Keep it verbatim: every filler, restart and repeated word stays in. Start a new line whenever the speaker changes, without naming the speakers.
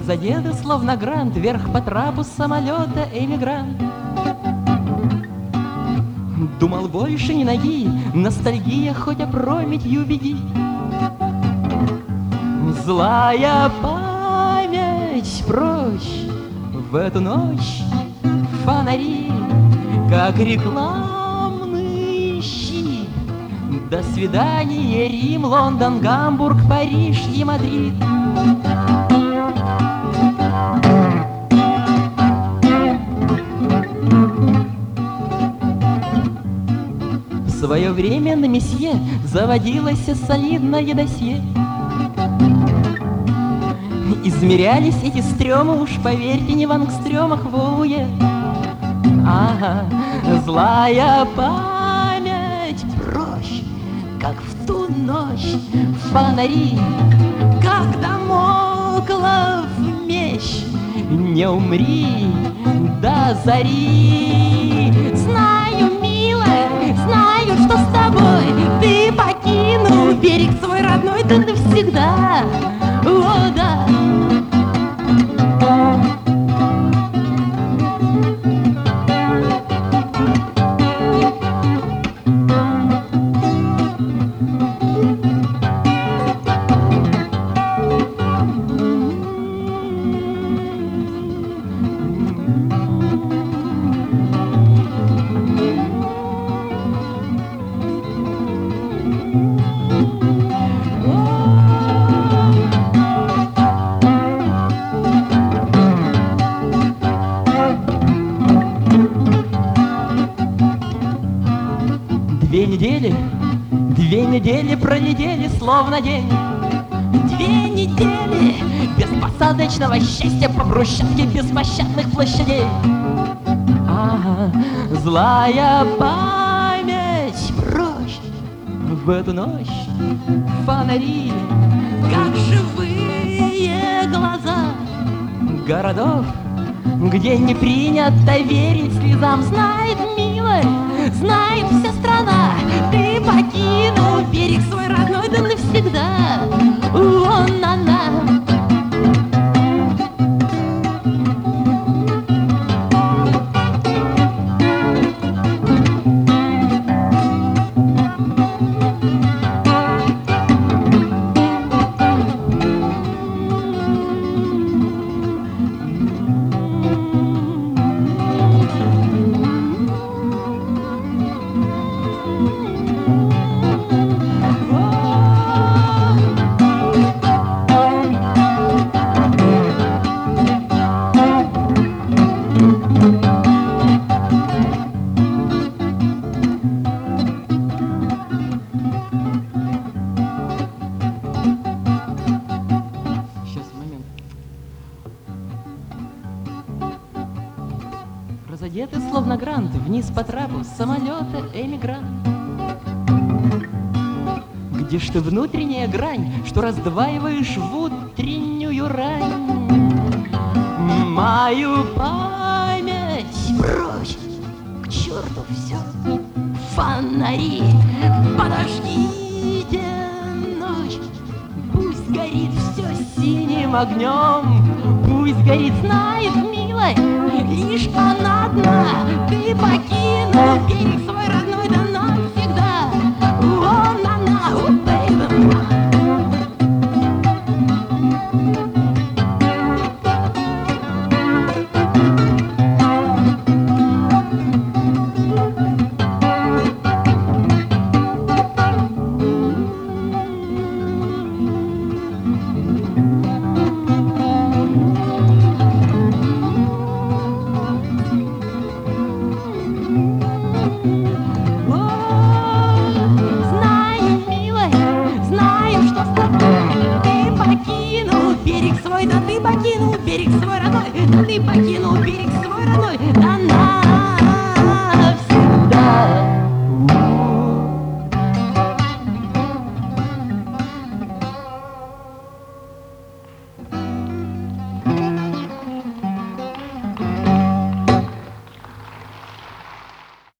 Разодетый, словно грант, вверх по трапу самолета эмигрант. Думал, больше ни ноги, ностальгия хоть опрометью беги. Злая память прочь, в эту ночь фонари, как рекламный щит. До свидания, Рим, Лондон, Гамбург, Париж и Мадрид. В свое время на месье заводилось солидное досье. Измерялись эти стрёмы, уж поверьте, не в ангстрёмах, в ОУЕ. Ага, злая память прочь, как в ту ночь фонари, как Дамоклов меч, не умри до зари. Знаю, милая, знаю, что с тобой ты покинул берег свой родной, да навсегда. О, да. Две недели, две недели пролетели, словно день. Две недели беспосадочного счастья по брусчатке беспощадных площадей. Ага, злая память прочь, в эту ночь фонари, как живые глаза городов, где не принято верить слезам. Знает, милая, знает вся страна, ты покинул берег свой родной, да навсегда. Вон она. Разодетый, словно грант, вниз по трапу самолета эмигрант. Где ж ты, внутренняя грань, что раздваиваешь в утреннюю рань? Мою память прочь, к черту все, фонари. Подождите, ночь, пусть горит все синим огнем, пусть горит, знает, милая, лишь она одна. Ты покинул берег свой родной, да навсегда. Вон она, о, бэйби. Да ты покинул берег свой родной, да ты покинул берег свой родной, да навсегда.